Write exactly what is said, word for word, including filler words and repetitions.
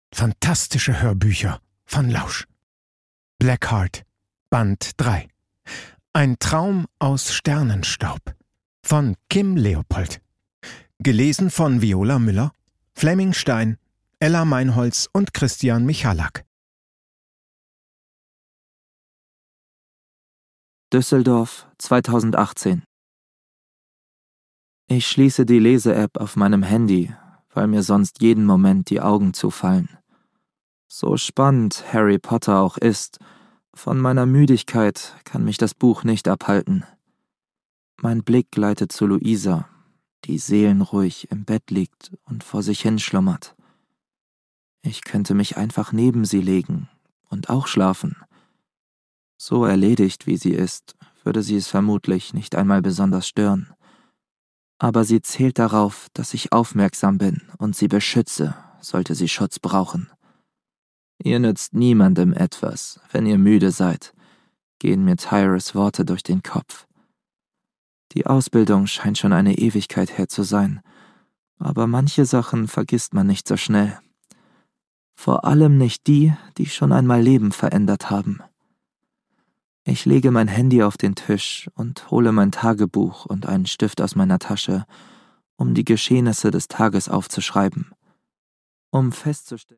Fantastische Hörbücher von Lausch. Blackheart, Band drei. Ein Traum aus Sternenstaub von Kim Leopold. Gelesen von Viola Müller, Flemming Stein, Ella Meinholz und Christian Michalak. Düsseldorf, zweitausendachtzehn. Ich schließe die Lese-App auf meinem Handy, weil mir sonst jeden Moment die Augen zufallen. So spannend Harry Potter auch ist, von meiner Müdigkeit kann mich das Buch nicht abhalten. Mein Blick gleitet zu Luisa, die seelenruhig im Bett liegt und vor sich hin schlummert. Ich könnte mich einfach neben sie legen und auch schlafen. So erledigt, wie sie ist, würde sie es vermutlich nicht einmal besonders stören. Aber sie zählt darauf, dass ich aufmerksam bin und sie beschütze, sollte sie Schutz brauchen. Ihr nützt niemandem etwas, wenn ihr müde seid, gehen mir Tyrus Worte durch den Kopf. Die Ausbildung scheint schon eine Ewigkeit her zu sein, aber manche Sachen vergisst man nicht so schnell. Vor allem nicht die, die schon einmal Leben verändert haben. Ich lege mein Handy auf den Tisch und hole mein Tagebuch und einen Stift aus meiner Tasche, um die Geschehnisse des Tages aufzuschreiben, um festzustellen,